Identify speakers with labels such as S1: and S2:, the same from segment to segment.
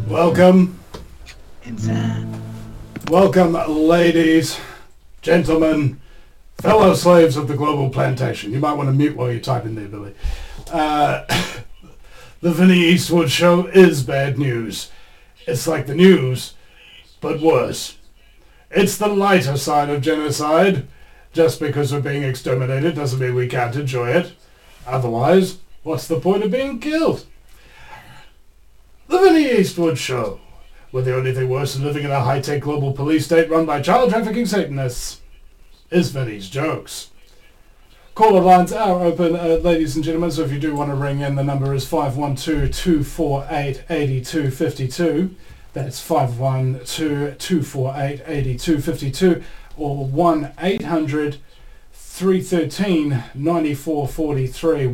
S1: Welcome.
S2: Inside.
S1: Welcome, ladies, gentlemen, fellow slaves of the global plantation. You might want to mute while you type in there, Billy. The Vinnie Eastwood Show is bad news. It's like the news, but worse. It's the lighter side of genocide. Just because we're being exterminated doesn't mean we can't enjoy it. Otherwise, what's the point of being killed? The Vinnie Eastwood Show, where the only thing worse than living in a high-tech global police state run by child trafficking Satanists is Vinnie's jokes. Caller lines are open, ladies and gentlemen, so if you do want to ring in, the number is 512-248-8252. That's 512-248-8252, or 1-800-313-9443,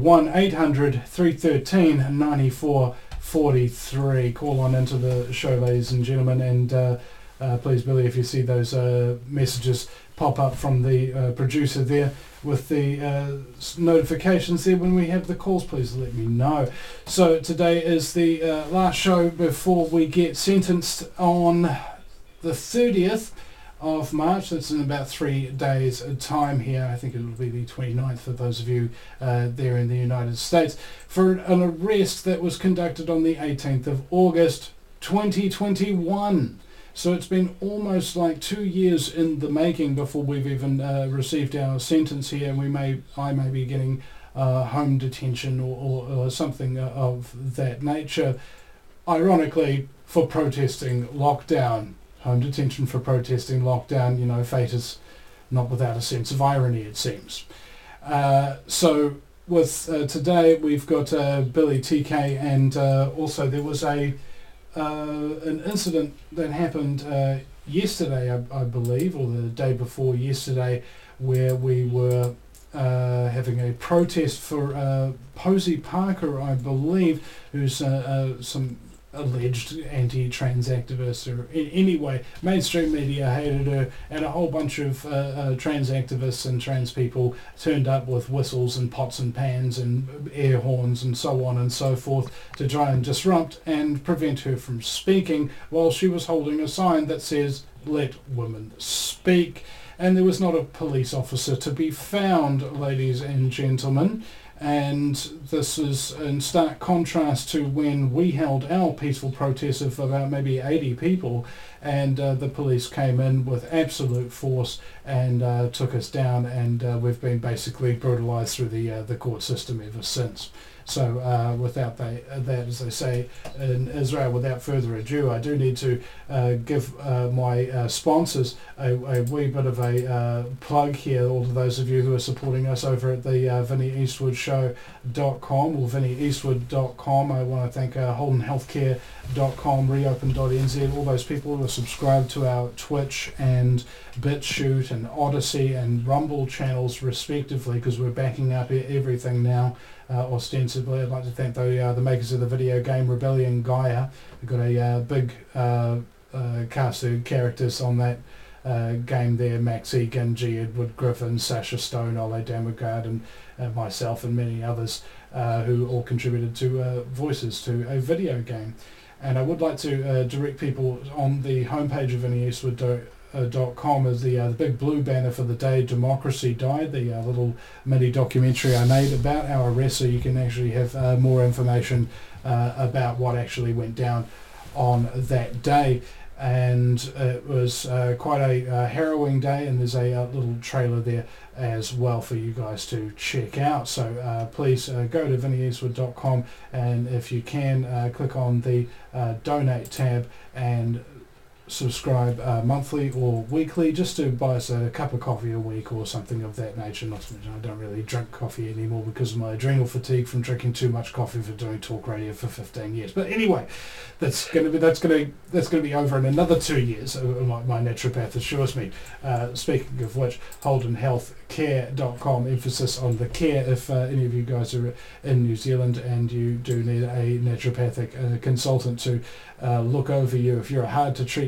S1: 1-800-313-9443. Call on into the show, ladies and gentlemen, and please, Billy, if you see those messages pop up from the producer there with the notifications there when we have the calls, please let me know. So today is the last show before we get sentenced on the 30th of March. That's in about 3 days time here. I think it will be the 29th for those of you there in the United States, for an arrest that was conducted on the 18th of August 2021. So it's been almost like 2 years in the making before we've even received our sentence here, and I may be getting home detention or something of that nature. Ironically, for protesting lockdown. Home detention for protesting lockdown. You know, fate is not without a sense of irony, it seems. So with today we've got Billy TK, and also there was an incident that happened yesterday, I believe, or the day before yesterday, where we were having a protest for Posey Parker, I believe, who's some alleged anti-trans activist, or anyway, mainstream media hated her, and a whole bunch of trans activists and trans people turned up with whistles and pots and pans and air horns and so on and so forth to try and disrupt and prevent her from speaking while she was holding a sign that says, "Let women speak." And there was not a police officer to be found, ladies and gentlemen. And this is in stark contrast to when we held our peaceful protest of about maybe 80 people, and the police came in with absolute force and took us down, and we've been basically brutalized through the court system ever since. So without that, as they say in Israel, without further ado, I do need to give my sponsors a wee bit of a plug here. All of those of you who are supporting us over at the VinnieEastwoodShow.com or VinnieEastwood.com. I want to thank HoldenHealthcare.com, Reopen.nz, all those people who are subscribed to our Twitch and BitChute and Odyssey and Rumble channels respectively, because we're backing up everything now. Ostensibly, I'd like to thank the makers of the video game Rebellion Gaia. We've got a big cast of characters on that game there: Max Egan, G. Edward Griffin, Sasha Stone, Ole Damagard, and myself, and many others who all contributed to voices to a video game. And I would like to direct people on the homepage of VinnieEastwood.com is the big blue banner for the day Democracy Died, the little mini documentary I made about our arrest, so you can actually have more information about what actually went down on that day. And it was quite a harrowing day, and there's a little trailer there as well for you guys to check out. So please go to VinnieEastwood.com, and if you can, click on the donate tab and subscribe monthly or weekly, just to buy us a cup of coffee a week or something of that nature. Not to mention I don't really drink coffee anymore because of my adrenal fatigue from drinking too much coffee for doing talk radio for 15 years. But anyway, that's going to be over in another 2 years. My naturopath assures me. Speaking of which, HoldenHealthcare.com, emphasis on the care. If any of you guys are in New Zealand and you do need a naturopathic consultant to look over you, if you're a hard to treat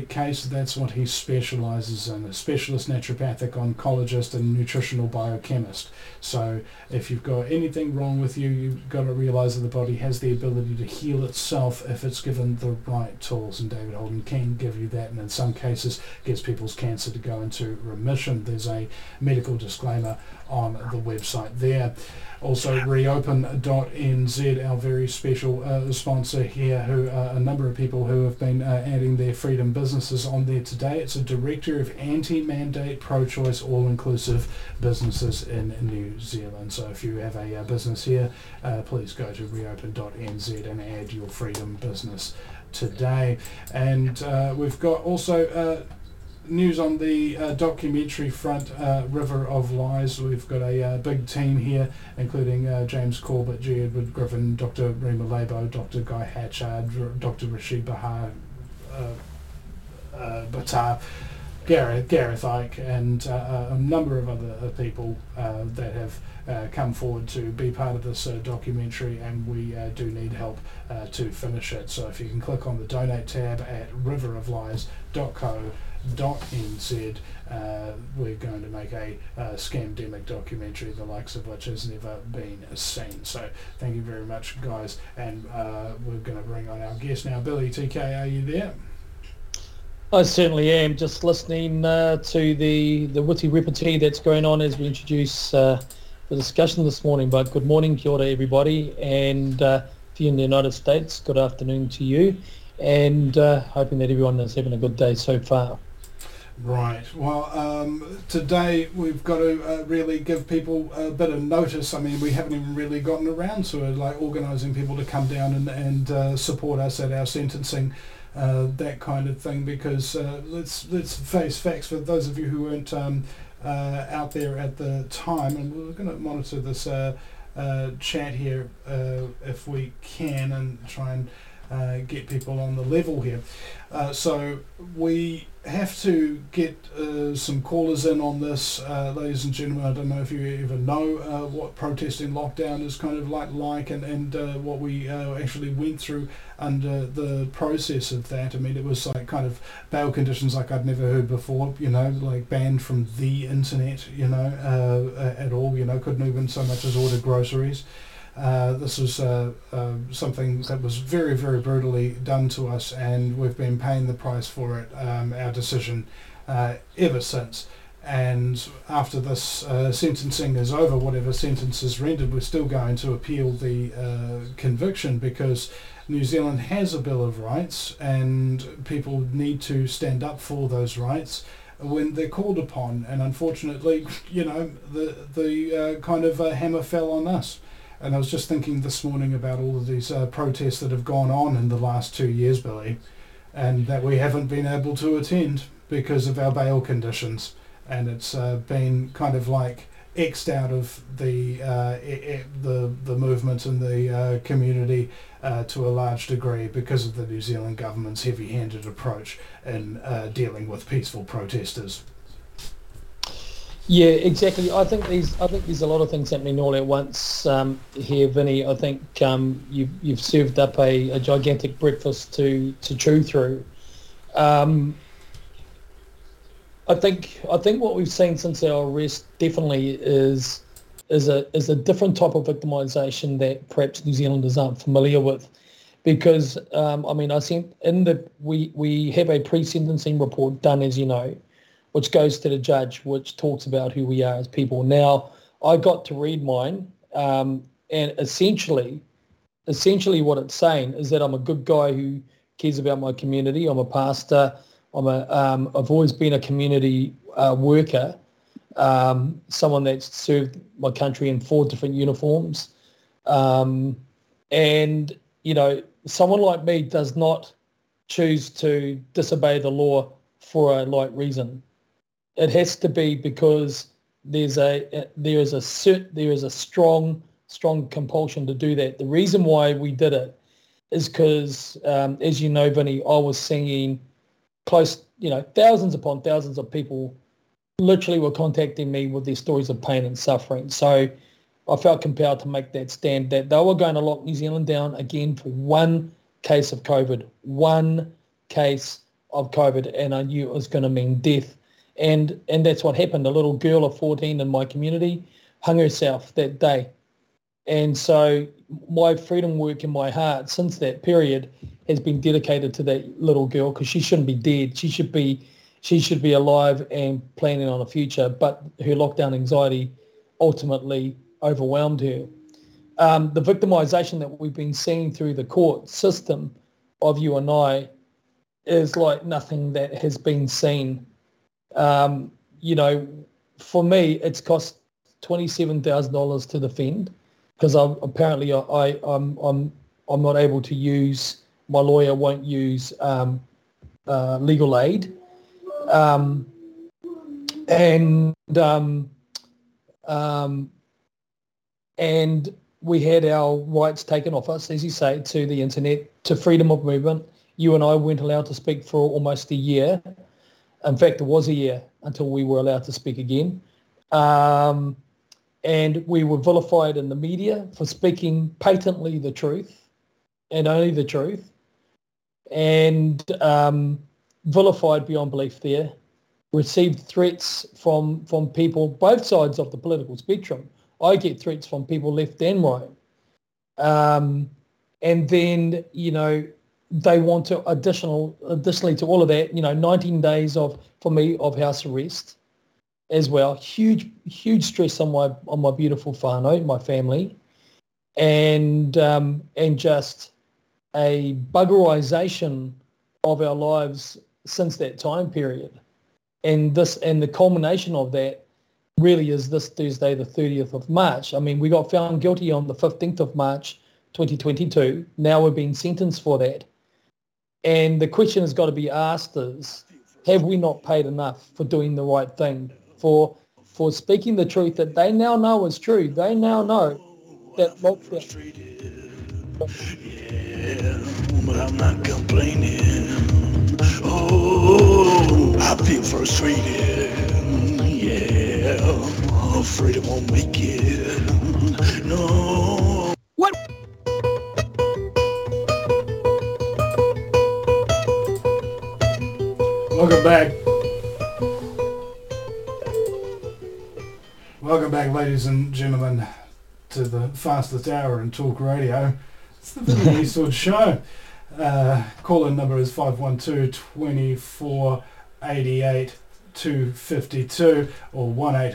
S1: acute case, that's what he specialises in, a specialist naturopathic oncologist and nutritional biochemist. So if you've got anything wrong with you, you've got to realise that the body has the ability to heal itself if it's given the right tools, and David Holden can give you that, and in some cases gets people's cancer to go into remission. There's a medical disclaimer on the website there. Also, reopen.nz, our very special sponsor here, who a number of people who have been adding their freedom businesses on there today. It's a directory of anti-mandate, pro-choice, all-inclusive businesses in New Zealand. So if you have a business here, please go to reopen.nz and add your freedom business today. And we've got also news on the documentary front, River of Lies. We've got a big team here, including James Corbett, G. Edward Griffin, Dr. Rima Labo, Dr. Guy Hatchard, Dr. Rashid Batar, Gareth Ike, and a number of other people that have come forward to be part of this documentary, and we do need help to finish it. So if you can click on the donate tab at riveroflies.co.nz, we're going to make a scamdemic documentary, the likes of which has never been seen. So thank you very much, guys, and we're going to bring on our guest now. Billy TK, are you there?
S2: I certainly am, just listening to the witty repartee that's going on as we introduce the discussion this morning. But good morning, kia ora everybody, and if you're in the United States, good afternoon to you, and hoping that everyone is having a good day so far.
S1: Right. Well, today we've got to really give people a bit of notice. I mean, we haven't even really gotten around to it, like organising people to come down and support us at our sentencing, that kind of thing, because let's face facts. For those of you who weren't out there at the time, and we're going to monitor this chat here if we can, and try and get people on the level here. So we have to get some callers in on this, ladies and gentlemen. I don't know if you even know what protesting lockdown is kind of like and what we actually went through under the process of that. I mean, it was like kind of bail conditions like I'd never heard before, you know, like banned from the internet, you know, at all, you know, couldn't even so much as order groceries. This was something that was very, very brutally done to us, and we've been paying the price for it, our decision, ever since. And after this sentencing is over, whatever sentence is rendered, we're still going to appeal the conviction, because New Zealand has a Bill of Rights, and people need to stand up for those rights when they're called upon. And unfortunately, you know, the kind of hammer fell on us. And I was just thinking this morning about all of these protests that have gone on in the last 2 years, Billy, and that we haven't been able to attend because of our bail conditions. And it's been kind of like X'd out of the movement and the community to a large degree because of the New Zealand government's heavy-handed approach in dealing with peaceful protesters.
S2: Yeah, exactly. I think there's a lot of things happening all at once here, Vinny. I think you've served up a gigantic breakfast to chew through. I think what we've seen since our arrest definitely is a different type of victimisation that perhaps New Zealanders aren't familiar with, because I mean, I think we have a pre-sentencing report done, as you know, which goes to the judge, which talks about who we are as people. Now, I got to read mine, and essentially what it's saying is that I'm a good guy who cares about my community. I'm a pastor. I've always been a community worker, someone that's served my country in 4 different uniforms. And, you know, someone like me does not choose to disobey the law for a light reason. It has to be because there is a strong compulsion to do that. The reason why we did it is because, as you know, Vinny, I was seeing thousands upon thousands of people literally were contacting me with their stories of pain and suffering. So I felt compelled to make that stand that they were going to lock New Zealand down again for one case of COVID, one case of COVID, and I knew it was going to mean death. And that's what happened. A little girl of 14 in my community hung herself that day. And so my freedom work in my heart since that period has been dedicated to that little girl, because she shouldn't be dead. She should be alive and planning on a future. But her lockdown anxiety ultimately overwhelmed her. The victimization that we've been seeing through the court system of you and I is like nothing that has been seen. You know, for me, it's cost $27,000 to defend, because I'm not able to use, my lawyer won't use legal aid, and we had our rights taken off us, as you say, to the internet, to freedom of movement. You and I weren't allowed to speak for almost a year. In fact, it was a year until we were allowed to speak again. And we were vilified in the media for speaking patently the truth and only the truth, and vilified beyond belief there. Received threats from people, both sides of the political spectrum. I get threats from people left and right. And then, you know, they want to additionally to all of that, you know, 19 days for me of house arrest as well. Huge stress on my beautiful whānau, my family, and just a buggerization of our lives since that time period. And the culmination of that really is this Thursday, the 30th of March. I mean, we got found guilty on the 15th of March, 2022. Now we're being sentenced for that. And the question has got to be asked is, have we not paid enough for doing the right thing, for speaking the truth that they now know is true? They now know that lockdown.
S3: Yeah, but I'm not complaining. Oh, I feel frustrated. Yeah, afraid I won't make it. No. What?
S1: Welcome back. Welcome back, ladies and gentlemen, to the fastest hour in talk radio. It's the Vinny Eastwood Show. Call-in number is 512-2488-252 or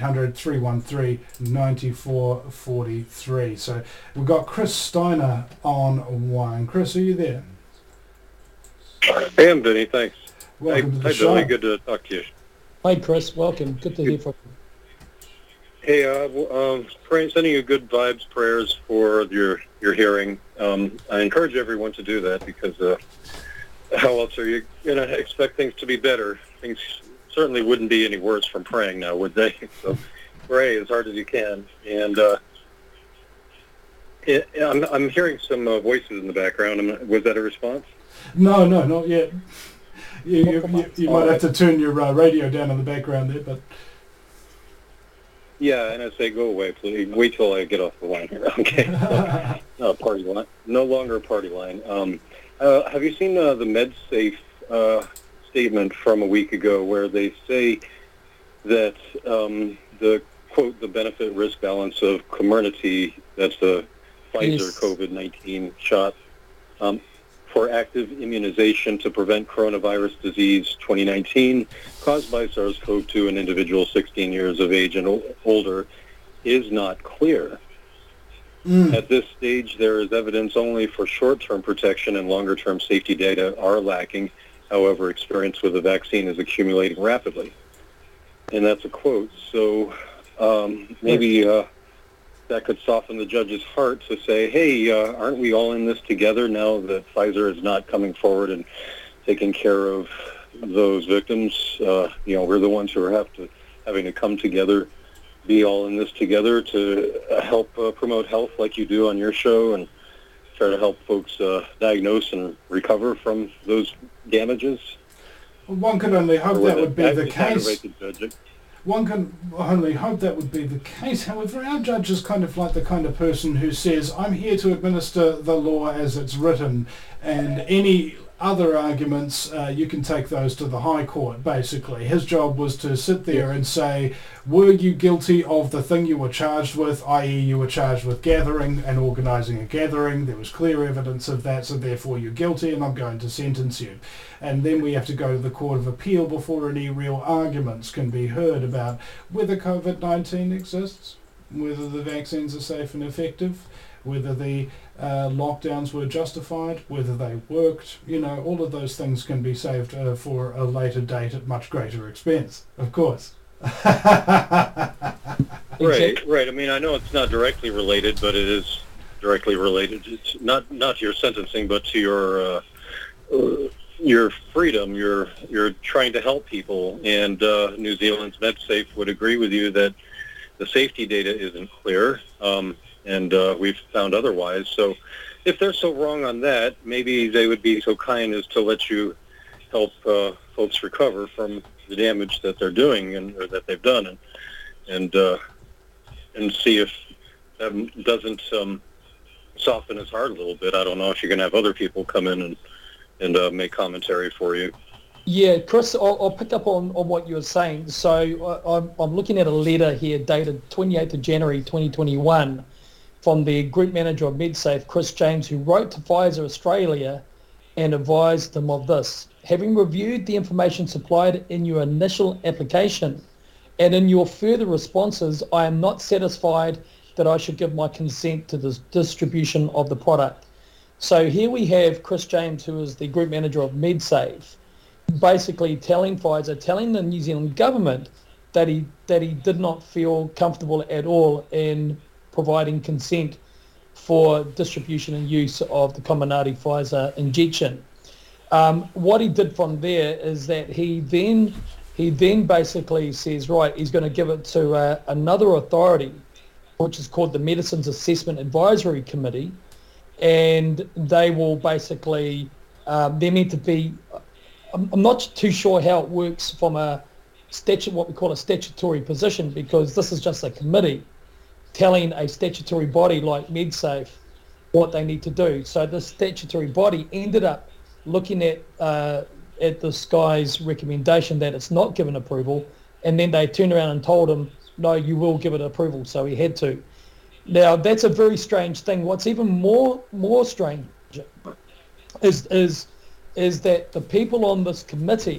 S1: 1-800-313-9443. So we've got Chris Steiner on one. Chris, are you there?
S4: Hey, I'm Vinny, thanks.
S1: Welcome to the show.
S4: Billy, good to talk to you.
S2: Hi, Chris. Welcome. Good to hear from you.
S4: Hey, sending you good vibes, prayers for your hearing. I encourage everyone to do that, because how else are you going to expect things to be better? Things certainly wouldn't be any worse from praying now, would they? So pray as hard as you can. And I'm hearing some voices in the background. Was that a response?
S1: No, not yet. You might have to turn your radio down in the background there, but...
S4: Yeah, and I say go away, please. Wait till I get off the line here. Okay. No, party line. No longer a party line. Have you seen the MedSafe statement from a week ago, where they say that the, quote, the benefit-risk balance of Comirnaty, that's the Pfizer COVID-19 shot, for active immunization to prevent coronavirus disease 2019 caused by SARS-CoV-2 in individuals 16 years of age and older is not clear. At this stage, there is evidence only for short-term protection, and longer-term safety data are lacking. However, experience with the vaccine is accumulating rapidly. And that's a quote. So maybe that could soften the judge's heart to say, hey, aren't we all in this together now that Pfizer is not coming forward and taking care of those victims? We're the ones who are having to come together, be all in this together to help promote health like you do on your show, and try to help folks diagnose and recover from those damages.
S1: Well, one could only hope that would be the case. One can only hope that would be the case. However, our judge is kind of like the kind of person who says, I'm here to administer the law as it's written, and any other arguments, you can take those to the High Court, basically. His job was to sit there and say, were you guilty of the thing you were charged with, i.e. you were charged with gathering and organising a gathering, there was clear evidence of that, so therefore you're guilty and I'm going to sentence you. And then we have to go to the Court of Appeal before any real arguments can be heard about whether COVID-19 exists, whether the vaccines are safe and effective, whether the lockdowns were justified, whether they worked, all of those things can be saved for a later date at much greater expense, of course.
S4: Right. I mean, I know it's not directly related, but it is directly related. It's not to your sentencing, but to your freedom. You're trying to help people, and New Zealand's MedSafe would agree with you that the safety data isn't clear. And we've found otherwise. So if they're so wrong on that, maybe they would be so kind as to let you help folks recover from the damage that they're doing or that they've done, and see if that doesn't soften his heart a little bit. I don't know if you're going to have other people come in and make commentary for you.
S2: Yeah, Chris, I'll pick up on what you were saying. So I'm looking at a letter here dated 28th of January 2021 from the Group Manager of MedSafe, Chris James, who wrote to Pfizer Australia and advised them of this. Having reviewed the information supplied in your initial application and in your further responses, I am not satisfied that I should give my consent to the distribution of the product. So here we have Chris James, who is the Group Manager of MedSafe, basically telling Pfizer, telling the New Zealand government that he did not feel comfortable at all in providing consent for distribution and use of the Comirnaty Pfizer injection. What he did from there is that he then basically says, right, he's going to give it to another authority, which is called the Medicines Assessment Advisory Committee, and they will basically, they're meant to be, I'm not too sure how it works from what we call a statutory position, because this is just a committee telling a statutory body like MedSafe what they need to do. So the statutory body ended up looking at the Sky's recommendation that it's not given approval, and then they turned around and told him, no, you will give it approval, so he had to. Now, that's a very strange thing. What's even more strange is that the people on this committee,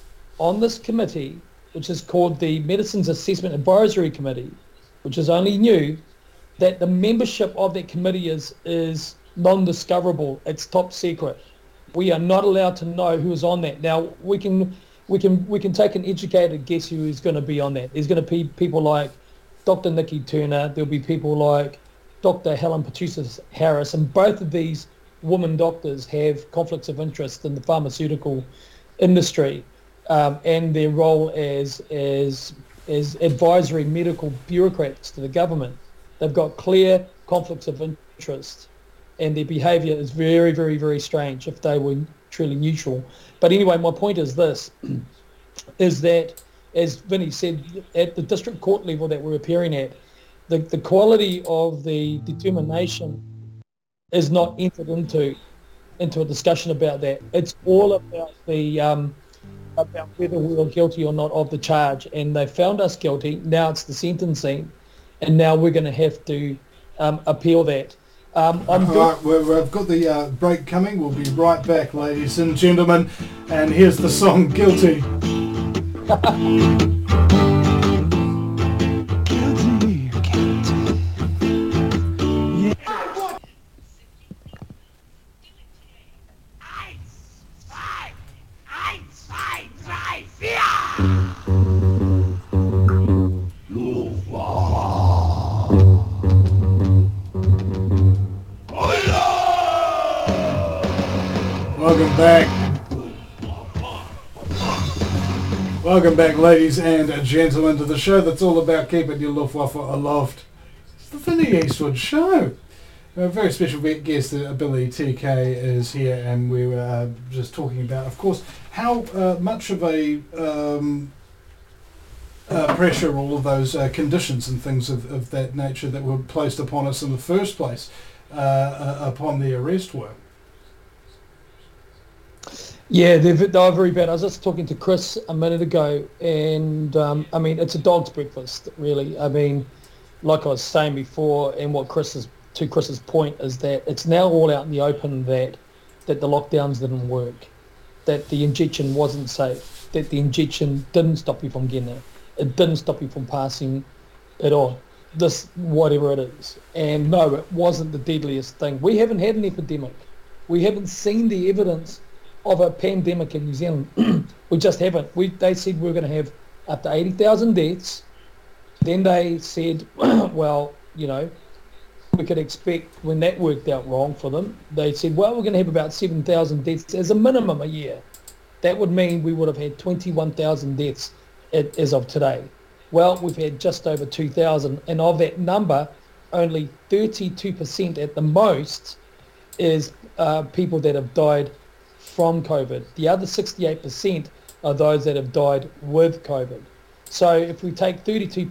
S2: which is called the Medicines Assessment Advisory Committee, which is only new, that the membership of that committee is non-discoverable. It's top secret. We are not allowed to know who is on that. Now we can take an educated guess who is going to be on that. There's going to be people like Dr. Nikki Turner. There'll be people like Dr. Helen Petrusis Harris, and both of these women doctors have conflicts of interest in the pharmaceutical industry, and their role as advisory medical bureaucrats to the government. They've got clear conflicts of interest, and their behaviour is very, very, very strange if they were truly neutral. But anyway, my point is this, is that, as Vinny said, at the district court level that we're appearing at, the quality of the determination is not entered into a discussion about that. It's all about about whether we are guilty or not of the charge, and they found us guilty. Now it's the sentencing, and now we're going to have to appeal that.
S1: Right, we've got the break coming. We'll be right back, ladies and gentlemen, and here's the song Guilty. Welcome back, ladies and gentlemen, to the show that's all about keeping your Luftwaffe aloft. It's the Vinny Eastwood Show. A very special guest, Billy TK, is here, and we were just talking about, of course, how much of a pressure all of those conditions and things of that nature that were placed upon us in the first place upon the arrest were.
S2: Yeah, they're very bad. I was just talking to Chris a minute ago, and I mean, it's a dog's breakfast, really. I mean, like I was saying before, and what Chris's point is that it's now all out in the open that the lockdowns didn't work, that the injection wasn't safe, that the injection didn't stop you from getting it, it didn't stop you from passing it on, this whatever it is. And no, it wasn't the deadliest thing. We haven't had an epidemic. We haven't seen the evidence of a pandemic in New Zealand. We just haven't. They said we were going to have up to 80,000 deaths. Then they said, well, we could expect, when that worked out wrong for them, they said, well, we're going to have about 7,000 deaths as a minimum a year. That would mean we would have had 21,000 deaths as of today. Well, we've had just over 2,000, and of that number, only 32% at the most is people that have died from COVID. The other 68% are those that have died with COVID. So if we take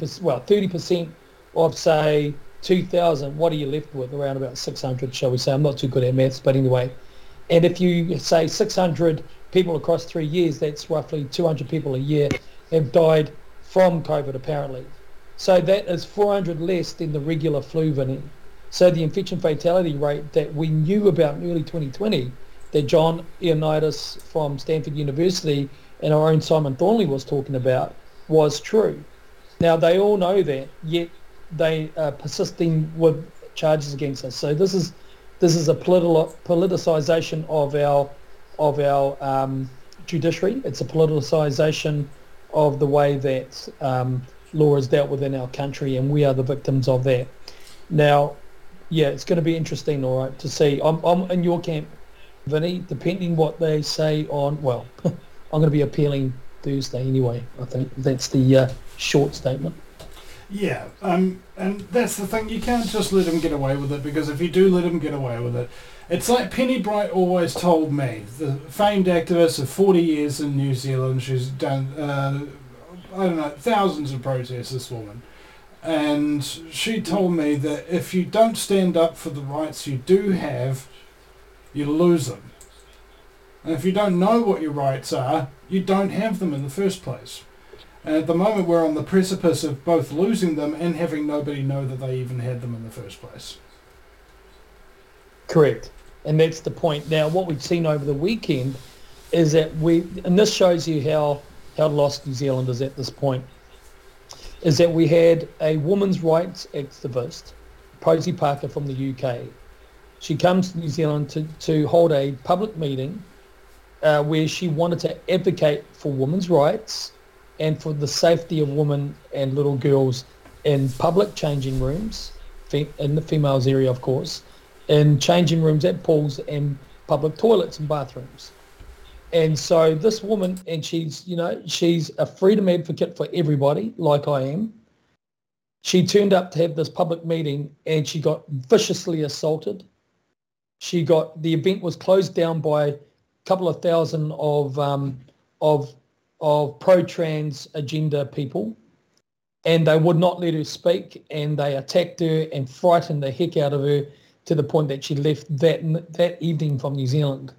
S2: 30% of, say, 2,000, what are you left with? Around about 600, shall we say. I'm not too good at maths, but anyway. And if you say 600 people across 3 years, that's roughly 200 people a year have died from COVID, apparently. So that is 400 less than the regular flu variant. So the infection fatality rate that we knew about in early 2020, that John Ioannidis from Stanford University and our own Simon Thornley was talking about, was true. Now, they all know that, yet they are persisting with charges against us. So this is a politicization of our judiciary. It's a politicization of the way that law is dealt with in our country, and we are the victims of that. Now, yeah, it's going to be interesting, all right, to see. I'm in your camp, Vinny, depending what they say on, well, I'm going to be appealing Thursday anyway. I think that's the short statement.
S1: Yeah, and that's the thing. You can't just let him get away with it, because if you do let him get away with it, it's like Penny Bright always told me, the famed activist of 40 years in New Zealand. She's done, thousands of protests, this woman. And she told me that if you don't stand up for the rights you do have, you lose them. And if you don't know what your rights are, you don't have them in the first place. And at the moment we're on the precipice of both losing them and having nobody know that they even had them in the first place.
S2: Correct. And that's the point. Now, what we've seen over the weekend is that and this shows you how lost New Zealand is at this point, is that we had a women's rights activist, Posie Parker from the UK. She comes to New Zealand to hold a public meeting where she wanted to advocate for women's rights and for the safety of women and little girls in public changing rooms, in the females area, of course, in changing rooms at pools and public toilets and bathrooms. And so this woman, and she's a freedom advocate for everybody, like I am. She turned up to have this public meeting and she got viciously assaulted. The event was closed down by a couple of thousand of pro-trans agenda people, and they would not let her speak, and they attacked her and frightened the heck out of her to the point that she left that evening from New Zealand.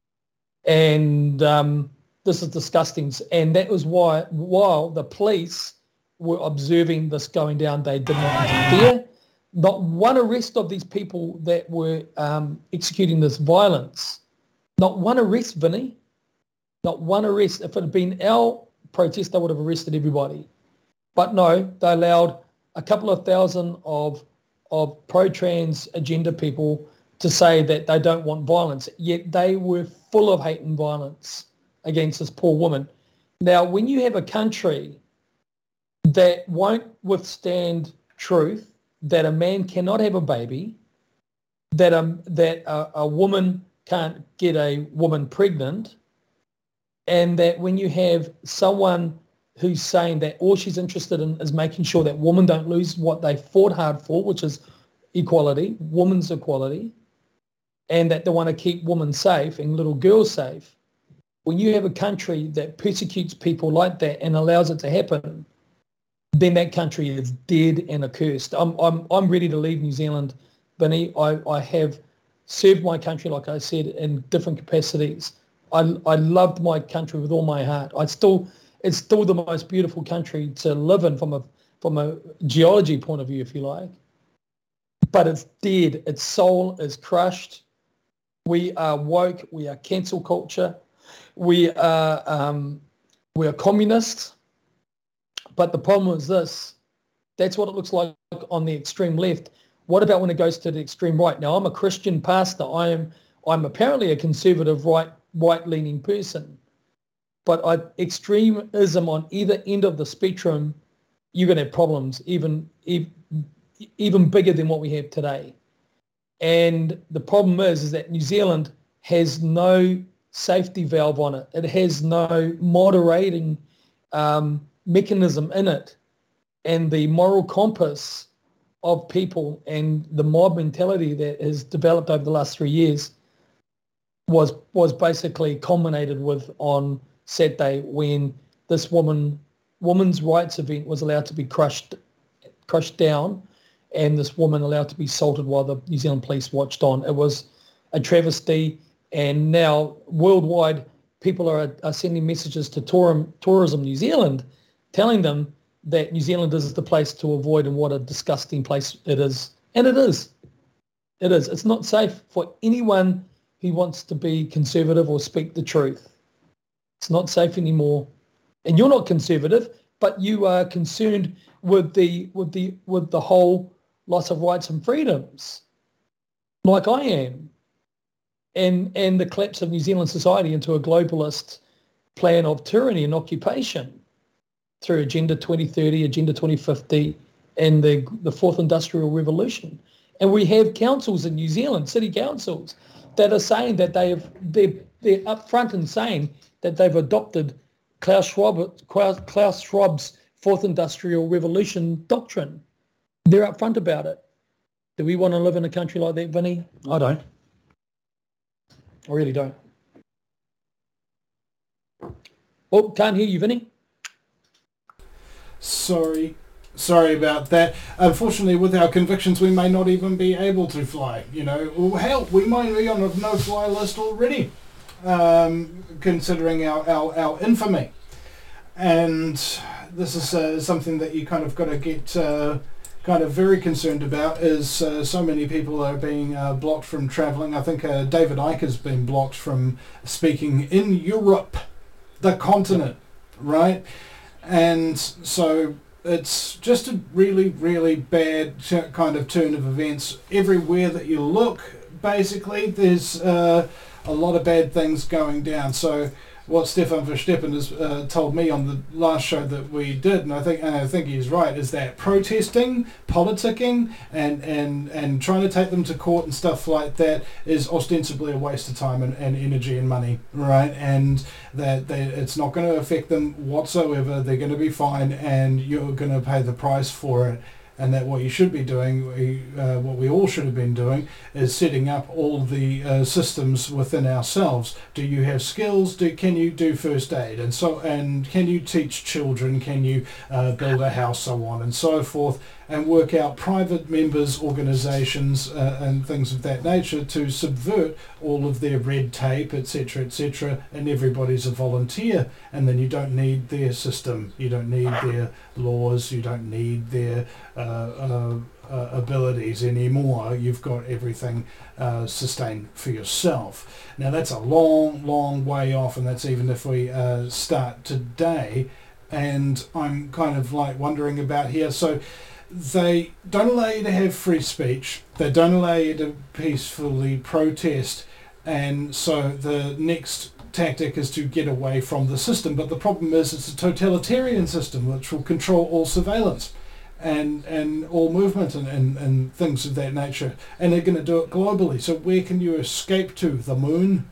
S2: And this is disgusting. And that was why, while the police were observing this going down, they did not interfere. Not one arrest of these people that were executing this violence. Not one arrest, Vinny. Not one arrest. If it had been our protest, they would have arrested everybody. But no, they allowed a couple of thousand of pro-trans agenda people to say that they don't want violence, yet they were full of hate and violence against this poor woman. Now, when you have a country that won't withstand truth, that a man cannot have a baby, that a woman can't get a woman pregnant, and that when you have someone who's saying that all she's interested in is making sure that women don't lose what they fought hard for, which is equality, women's equality, and that they want to keep women safe and little girls safe. When you have a country that persecutes people like that and allows it to happen, then that country is dead and accursed. I'm ready to leave New Zealand, Vinny. I have served my country, like I said, in different capacities I loved my country with all my heart. It's still the most beautiful country to live in from a geology point of view, if you like. But it's dead. Its soul is crushed. We are woke. We are cancel culture. We are communists. But the problem is this. That's what it looks like on the extreme left. What about when it goes to the extreme right? Now, I'm a Christian pastor. I'm apparently a conservative right-leaning person. But extremism on either end of the spectrum, you're going to have problems even bigger than what we have today. And the problem is that New Zealand has no safety valve on it. It has no moderating mechanism in it. And the moral compass of people and the mob mentality that has developed over the last 3 years was basically culminated with on Saturday when this woman's rights event was allowed to be crushed down, and this woman allowed to be assaulted while the New Zealand police watched on. It was a travesty, and now worldwide people are sending messages to Tourism New Zealand telling them that New Zealand is the place to avoid and what a disgusting place it is. And it is. It is. It's not safe for anyone who wants to be conservative or speak the truth. It's not safe anymore. And you're not conservative, but you are concerned with the whole loss of rights and freedoms, like I am, and the collapse of New Zealand society into a globalist plan of tyranny and occupation through Agenda 2030, Agenda 2050, and the Fourth Industrial Revolution. And we have councils in New Zealand, city councils, that are saying that they're upfront and saying that they've adopted Klaus Schwab's Fourth Industrial Revolution doctrine. They're upfront about it. Do we want to live in a country like that, Vinny? I don't. I really don't. Oh, can't hear you, Vinny.
S1: Sorry about that. Unfortunately, with our convictions, we may not even be able to fly. Or hell, we might be on a no-fly list already, considering our infamy. And this is something that you kind of got to get kind of very concerned about. Is so many people are being blocked from travelling. I think David Icke has been blocked from speaking in Europe, the continent, right? And so it's just a really, really bad kind of turn of events. Everywhere that you look, basically, there's a lot of bad things going down. So what Stefan Verstappen has told me on the last show that we did, and I think he's right, is that protesting, politicking, and trying to take them to court and stuff like that is ostensibly a waste of time and energy and money, right? And that it's not going to affect them whatsoever. They're going to be fine, and you're going to pay the price for it. And that what you should be doing, what we all should have been doing, is setting up all the systems within ourselves. Do you have skills? Can you do first aid? And can you teach children? Can you build a house? So on and so forth. And work out private members, organisations, and things of that nature to subvert all of their red tape, etc., and everybody's a volunteer. And then you don't need their system, you don't need their laws, you don't need their abilities anymore. You've got everything sustained for yourself. Now that's a long, long way off, and that's even if we start today. And I'm kind of like wondering about here. So they don't allow you to have free speech. They don't allow you to peacefully protest. And so the next tactic is to get away from the system. But the problem is it's a totalitarian system which will control all surveillance and all movement and things of that nature. And they're going to do it globally. So where can you escape to? The moon?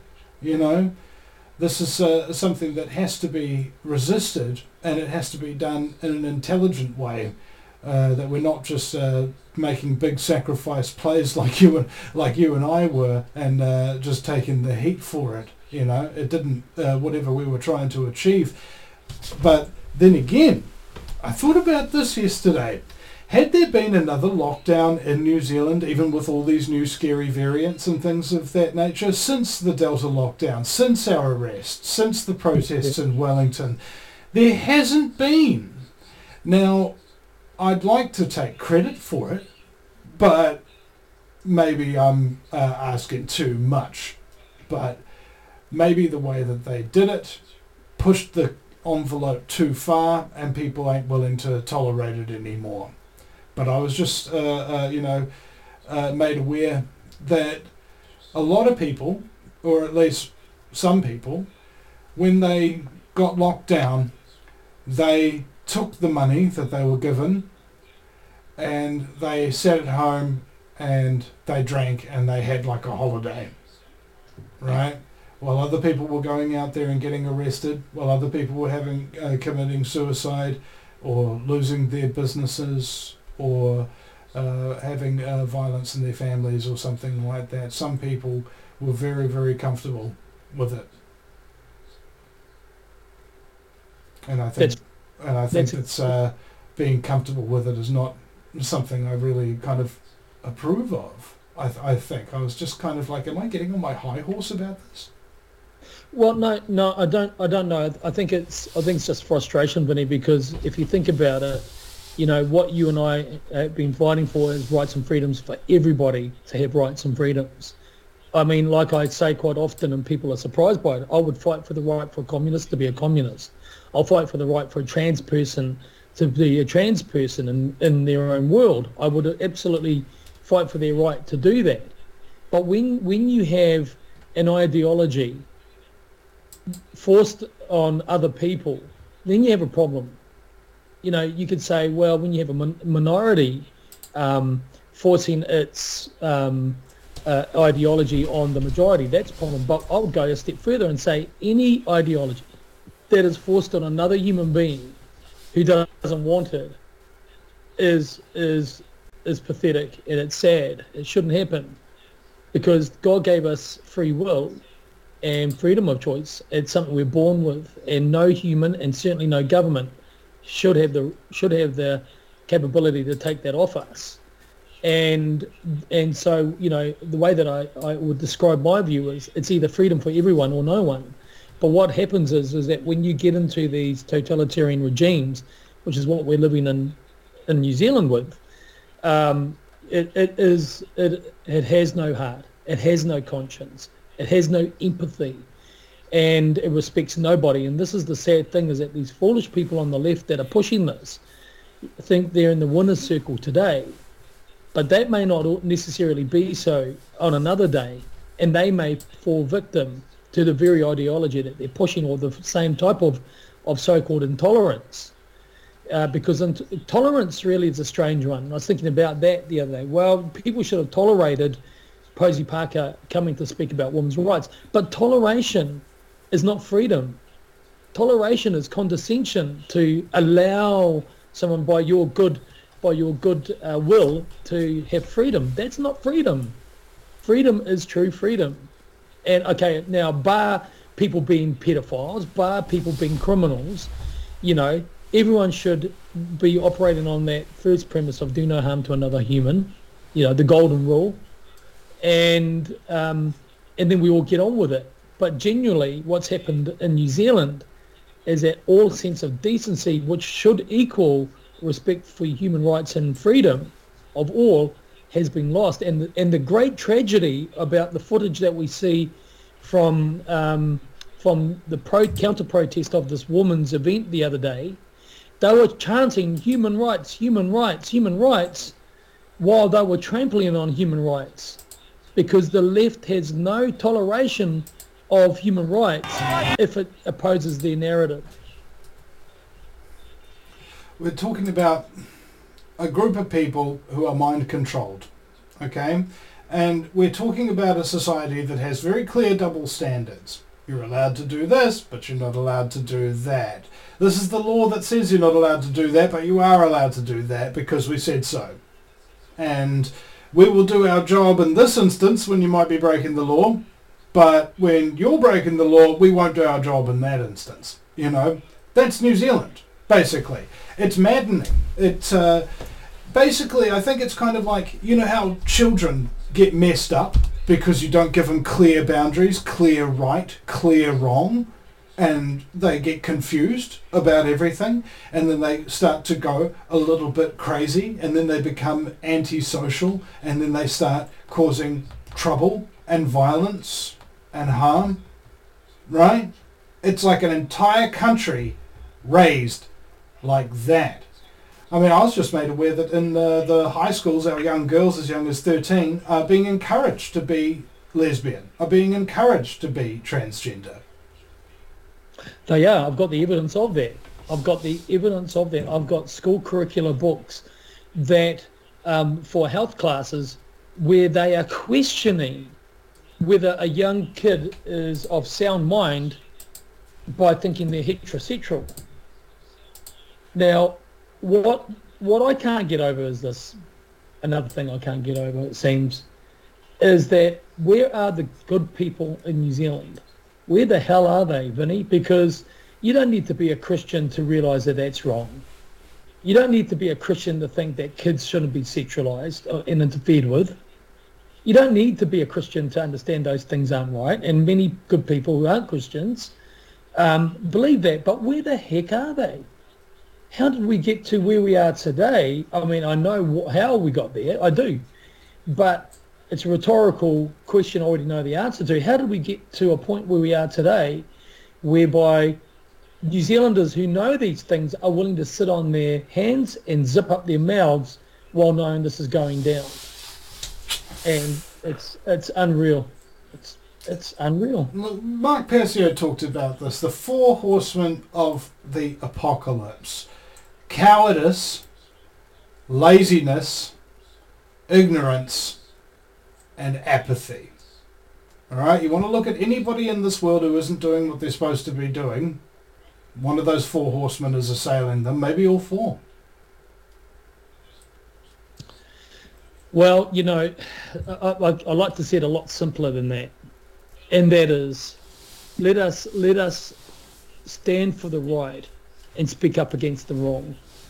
S1: This is something that has to be resisted, and it has to be done in an intelligent way. That we're not just making big sacrifice plays like you and I were, and just taking the heat for it. It didn't whatever we were trying to achieve. But then again, I thought about this yesterday. Had there been another lockdown in New Zealand, even with all these new scary variants and things of that nature, since the Delta lockdown, since our arrest, since the protests in Wellington? There hasn't been. Now, I'd like to take credit for it, but maybe I'm asking too much. But maybe the way that they did it pushed the envelope too far, and people ain't willing to tolerate it anymore. But I was just, made aware that a lot of people, or at least some people, when they got locked down, they took the money that they were given and they sat at home and they drank and they had like a holiday, right? While other people were going out there and getting arrested, while other people were committing suicide or losing their businesses or having violence in their families or something like that. Some people were very, very comfortable with it. And I think it's being comfortable with it is not something I really kind of approve of. I think I was just kind of like, am I getting on my high horse about this?
S2: Well, no, I don't know. I think it's just frustration, Vinny, because if you think about it, what you and I have been fighting for is rights and freedoms for everybody to have rights and freedoms. I mean, like I say quite often, and people are surprised by it, I would fight for the right for a communist to be a communist. I'll fight for the right for a trans person to be a trans person in their own world. I would absolutely fight for their right to do that. But when you have an ideology forced on other people, then you have a problem. You could say, well, when you have a minority forcing its ideology on the majority, that's a problem. But I would go a step further and say any ideology that is forced on another human being who doesn't want it is pathetic, and it's sad. It shouldn't happen, because God gave us free will and freedom of choice. It's something we're born with, and no human, and certainly no government, should have the capability to take that off us. And so the way that I would describe my view is it's either freedom for everyone or no one. But what happens is that when you get into these totalitarian regimes, which is what we're living in New Zealand with, it has no heart, it has no conscience, it has no empathy, and it respects nobody. And this is the sad thing, is that these foolish people on the left that are pushing this think they're in the winner's circle today, but that may not necessarily be so on another day, and they may fall victim to the very ideology that they're pushing, or the same type of so-called intolerance. Because tolerance really is a strange one. I was thinking about that the other day. Well, people should have tolerated Posey Parker coming to speak about women's rights, but toleration is not freedom. Toleration is condescension, to allow someone by your good will to have freedom. That's not freedom. Freedom is true freedom. And okay, now bar people being pedophiles, bar people being criminals, everyone should be operating on that first premise of do no harm to another human, the golden rule, and then we all get on with it. But genuinely, what's happened in New Zealand is that all sense of decency, which should equal respect for human rights and freedom of all, has been lost. And the great tragedy about the footage that we see from the counter-protest of this woman's event the other day, they were chanting human rights, human rights, human rights, while they were trampling on human rights, because the left has no toleration of human rights if it opposes their narrative.
S1: We're talking about a group of people who are mind controlled, okay? And we're talking about a society that has very clear double standards. You're allowed to do this, but you're not allowed to do that. This is the law that says you're not allowed to do that, but you are allowed to do that because we said so. And we will do our job in this instance when you might be breaking the law, but when you're breaking the law, we won't do our job in that instance. That's New Zealand, basically. It's maddening. basically, I think it's kind of like, you know how children get messed up because you don't give them clear boundaries, clear right, clear wrong, and they get confused about everything, and then they start to go a little bit crazy, and then they become antisocial, and then they start causing trouble and violence and harm, right? It's like an entire country raised like that. I mean, I was just made aware that in the high schools, our young girls as young as 13 are being encouraged to be lesbian, are being encouraged to be transgender.
S2: They are. I've got the evidence of that. I've got school curricular books that for health classes where they are questioning whether a young kid is of sound mind by thinking they're heterosexual. Now, what I can't get over is this. Another thing I can't get over, it seems, is that where are the good people in New Zealand? Where the hell are they, Vinny? Because you don't need to be a Christian to realise that that's wrong. You don't need to be a Christian to think that kids shouldn't be sexualised and interfered with. You don't need to be a Christian to understand those things aren't right. And many good people who aren't Christians believe that. But where the heck are they? How did we get to where we are today? I mean, I know how we got there. I do. But it's a rhetorical question I already know the answer to. How did we get to a point where we are today whereby New Zealanders who know these things are willing to sit on their hands and zip up their mouths while knowing this is going down? And it's unreal. It's unreal.
S1: Look, Mark Persio talked about this, the 4 horsemen of the apocalypse: cowardice, laziness, ignorance, and apathy. Alright, you want to look at anybody in this world who isn't doing what they're supposed to be doing, one of those 4 horsemen is assailing them, maybe all 4.
S2: Well, you know, I like to say it a lot simpler than that. And that is, let us stand for the right and speak up against the wrong.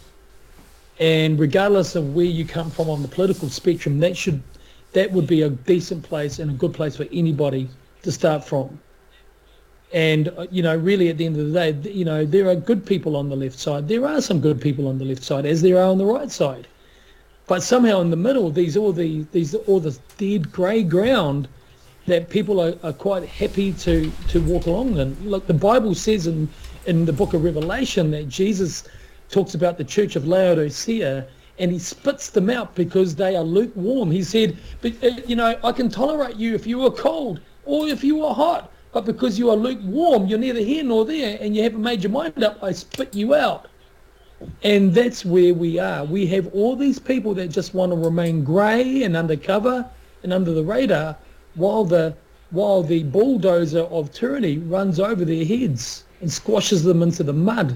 S2: And regardless of where you come from on the political spectrum, that would be a decent place and a good place for anybody to start from. And, you know, really at the end of the day, you know, there are good people on the left side. There are some good people on the left side, as there are on the right side. But somehow in the middle, all this dead grey ground that people are quite happy to walk along in. Look, the Bible says in the book of Revelation that Jesus talks about the church of Laodicea, and he spits them out because they are lukewarm. He said, but, you know, I can tolerate you if you are cold or if you are hot, but because you are lukewarm, you're neither here nor there, and you haven't made your mind up, I spit you out. And that's where we are. We have all these people that just want to remain grey and undercover and under the radar, while the bulldozer of tyranny runs over their heads and squashes them into the mud.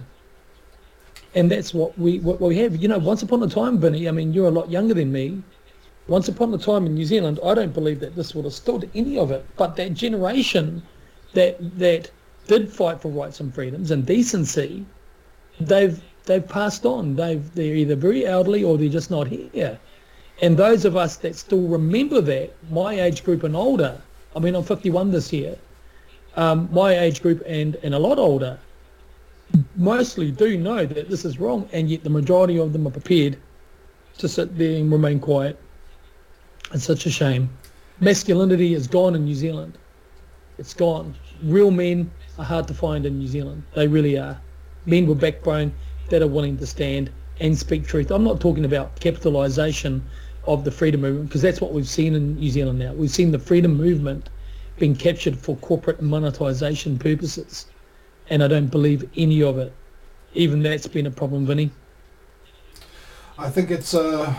S2: And that's what we have. You know, once upon a time, Vinny, I mean, you're a lot younger than me. Once upon a time in New Zealand, I don't believe that this would have stood any of it. But that generation that did fight for rights and freedoms and decency, they've passed on. They're either very elderly or they're just not here. And those of us that still remember that, my age group and older, I mean, I'm 51 this year, my age group and a lot older, mostly do know that this is wrong, and yet the majority of them are prepared to sit there and remain quiet. It's such a shame. Masculinity is gone in New Zealand. It's gone. Real men are hard to find in New Zealand. They really are. Men with backbone that are willing to stand and speak truth. I'm not talking about capitalisation of the freedom movement, because that's what we've seen in New Zealand now. We've seen the freedom movement being captured for corporate monetisation purposes, and I don't believe any of it. Even that's been a problem, Vinny.
S1: I think it's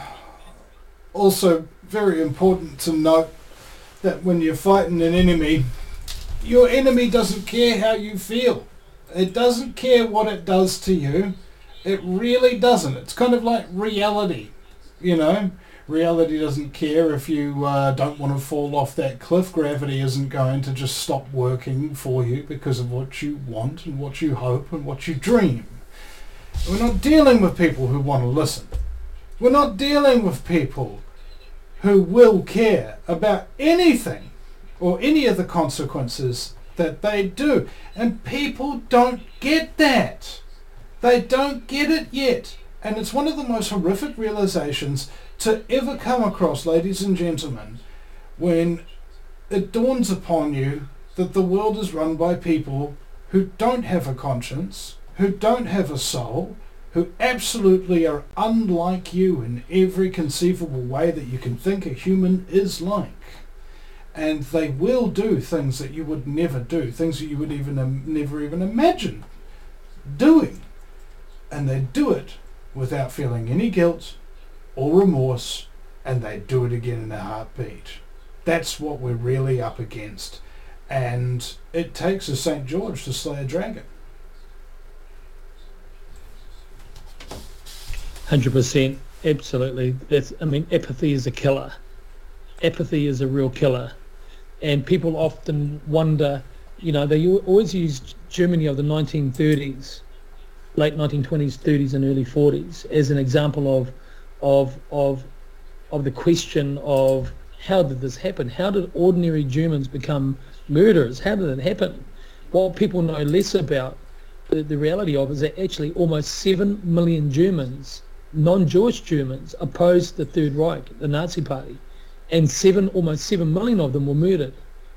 S1: also very important to note that when you're fighting an enemy, your enemy doesn't care how you feel. It doesn't care what it does to you. It really doesn't. It's kind of like reality, you know. Reality doesn't care if you don't want to fall off that cliff. Gravity isn't going to just stop working for you because of what you want and what you hope and what you dream. We're not dealing with people who want to listen. We're not dealing with people who will care about anything or any of the consequences that they do. And people don't get that. They don't get it yet. And it's one of the most horrific realizations to ever come across, ladies and gentlemen, when it dawns upon you that the world is run by people who don't have a conscience, who don't have a soul, who absolutely are unlike you in every conceivable way that you can think a human is like. And they will do things that you would never do, things that you would never even imagine doing. And they do it without feeling any guilt or remorse, and they do it again in a heartbeat. That's what we're really up against. And it takes a St. George to slay a dragon.
S2: 100%, absolutely. Apathy is a killer. Apathy is a real killer. And people often wonder, they always use Germany of the 1930s, late 1920s, 30s and early 40s as an example of the question of how did this happen? How did ordinary Germans become murderers? How did it happen? What people know less about the reality of is that actually almost 7 million Germans, non-Jewish Germans, opposed the Third Reich, the Nazi Party, and almost 7 million of them were murdered.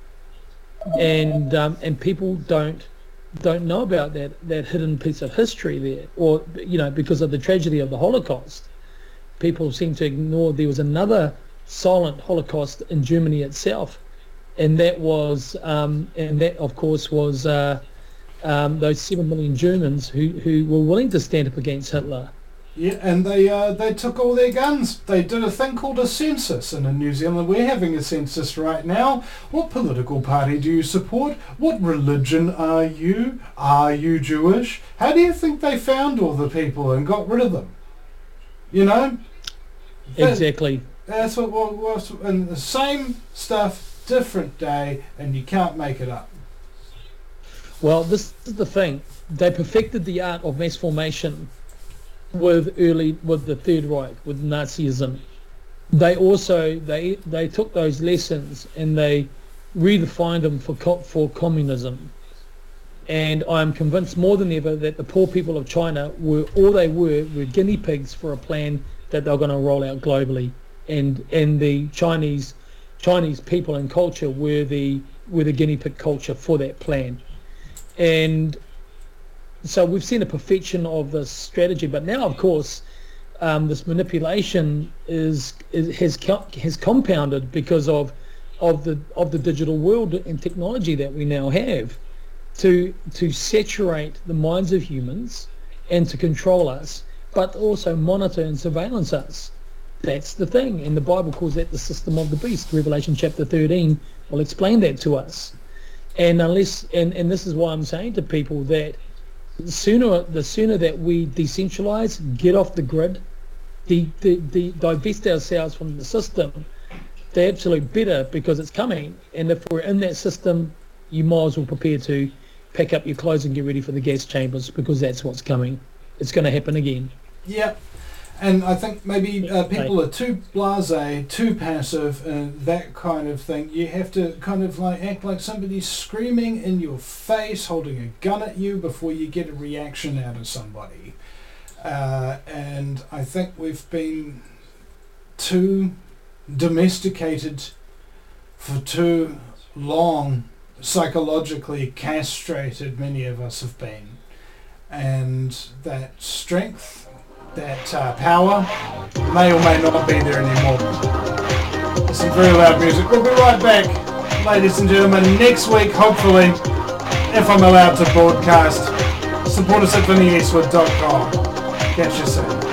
S2: And people don't know about that hidden piece of history there, or because of the tragedy of the Holocaust. People seem to ignore there was another silent Holocaust in Germany itself, and that was of course was those 7 million Germans who were willing to stand up against Hitler.
S1: Yeah, and they took all their guns. They did a thing called a census, and in New Zealand we're having a census right now. What political party do you support? What religion are you? Are you Jewish? How do you think they found all the people and got rid of them?
S2: Exactly.
S1: That's what was, and the same stuff, different day, and you can't make it up.
S2: Well, this is the thing. They perfected the art of mass formation with the Third Reich, with Nazism. They also they took those lessons and they redefined them for communism. And I'm convinced more than ever that the poor people of China were guinea pigs for a plan that they're going to roll out globally. And the Chinese people and culture were the guinea pig culture for that plan. And so we've seen a perfection of this strategy, but now, of course, this manipulation has compounded because of the digital world and technology that we now have to saturate the minds of humans and to control us, but also monitor and surveillance us. That's the thing, and the Bible calls that the system of the beast. Revelation chapter 13 will explain that to us. And this is why I'm saying to people that the sooner that we decentralize, get off the grid, divest ourselves from the system, the absolute better, because it's coming. And if we're in that system, you might as well prepare to pack up your clothes and get ready for the gas chambers, because that's what's coming. It's going to happen again.
S1: Yeah. And I think maybe people are too blasé, too passive, and that kind of thing. You have to kind of act like somebody's screaming in your face, holding a gun at you before you get a reaction out of somebody. And I think we've been too domesticated for too long, psychologically castrated, many of us have been. And that strength, that power may or may not be there anymore. There's some very loud music. We'll be right back, ladies and gentlemen, next week, hopefully, if I'm allowed to broadcast. Support us at VinnyEastwood.com. Catch you soon.